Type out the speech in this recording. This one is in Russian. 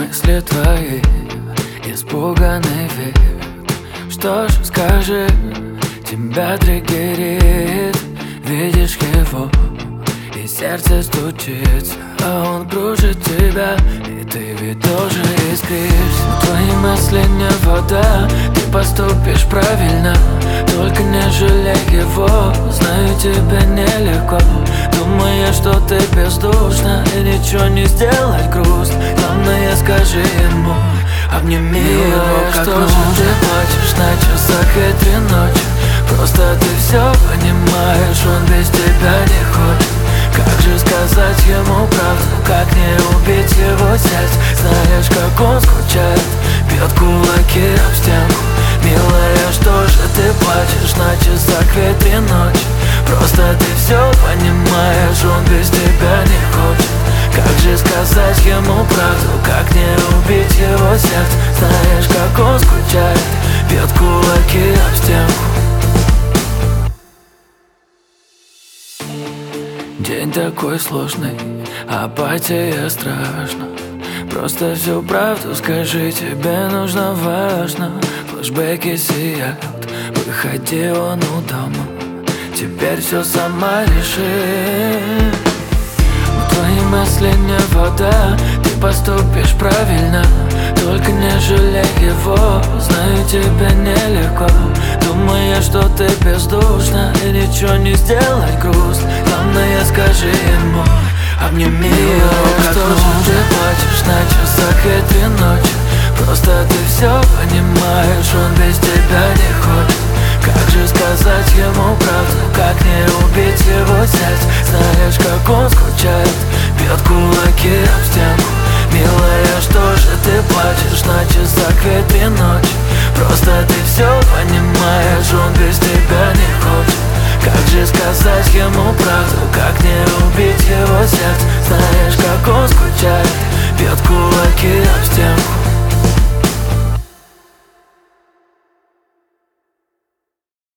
мысли твои испуганный вид. Что ж, скажи, тебя триггерит. Видишь его, и сердце стучится, а он кружит тебя, и ты ведь тоже искришься. Твои мысли не вода, ты поступишь правильно. Только не жалей его, знаю, тебе нелегко. Думаешь, что ты бездушна и ничего не сделать грустно. Главное, скажи ему, обними его, как нужно. Ты плачешь на часах и 3 ночи. Просто ты все понимаешь, он без тебя не хочет. Как же сказать ему правду, как не убить его сердце? Знаешь, как он скучает, бьет кулаки об стенку. Милая, что же ты плачешь на часах ведь 3 ночи? Просто ты все понимаешь, он без тебя не хочет. Как же сказать ему правду, как не убить его сердце? Знаешь, как он скучает, бьет кулаки об стенку. День такой сложный, апатия страшна. Просто всю правду скажи, тебе нужно важно. Флэшбэки сияют, выходи вон у дома. Теперь все сама реши. Твои мысли не вода, ты поступишь правильно. Только не жалей его, знаю, тебе нелегко. Думаешь, что ты бездушна и ничего не сделать грустно. Главное, скажи ему, обними его, как нужно. Ты плачешь на часах и 3 ночи. Просто ты все понимаешь, он без тебя не хочет. Как же сказать ему правду, как не убить его сердце? Знаешь, как